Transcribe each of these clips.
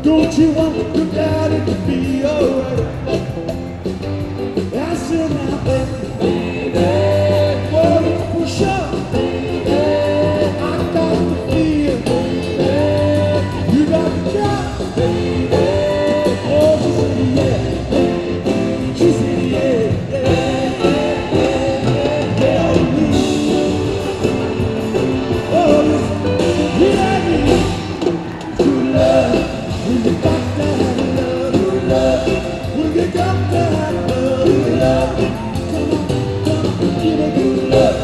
Don't you want your daddy to be alright? I said now, baby, well, for sure, I got the feel, you got the job, oh, she said yeah, she said yeah, oh, yeah, true love, when you got to have love, true love, when you got to have love, true love, come on, give me good love.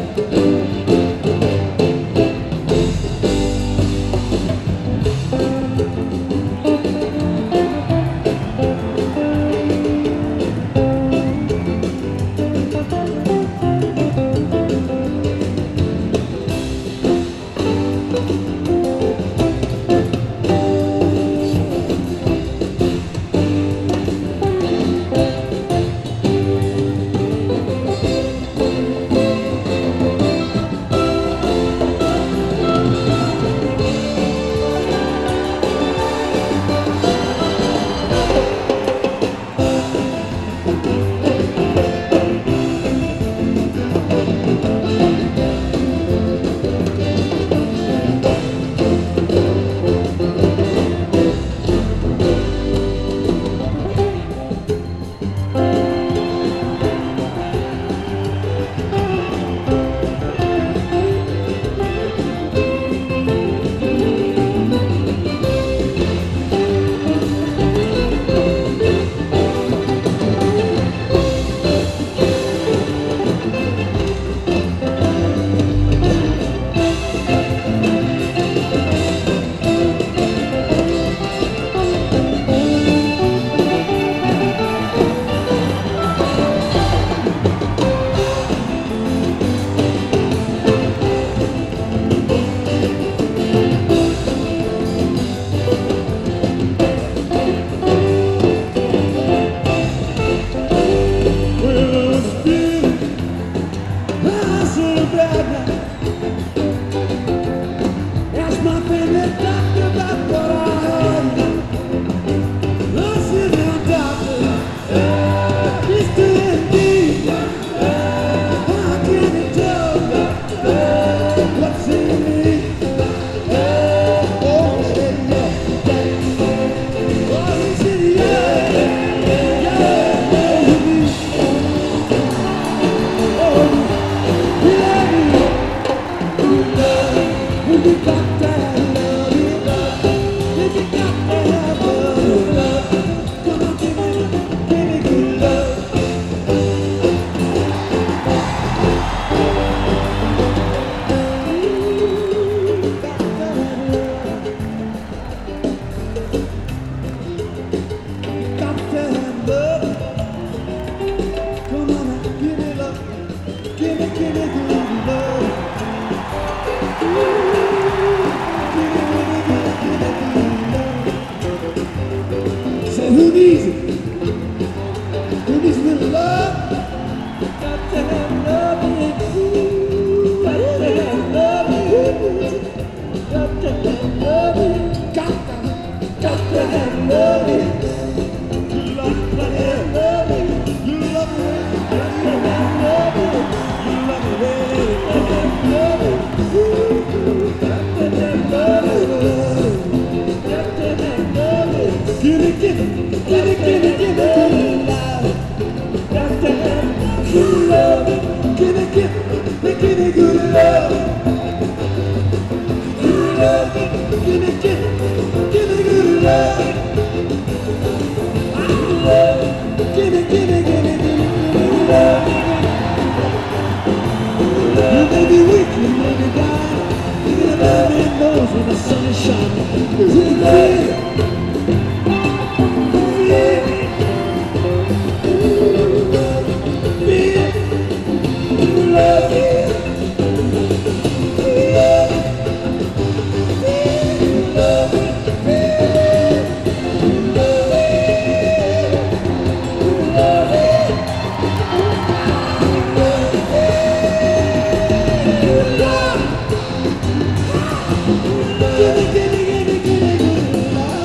Who needs it? Who needs a little love? Got to have love in you. Got to have love in you. Got to have love in you. Got to have love in you. You love to have love in you. You love it. Got to have love in you. You love it. Got to have love in you. Got to have love in you. Got to have love in you. Give it, give it. Give it, give it, give it, love. Got to have good love. Give it, give it, give it, good love. Good love. Give it, give it, good love. Good love. Give it, give it, give it, good love. You may be weak, you may be down. You may love it most when the sun is shining. Good love. Give me, give me, give me, give me, give me.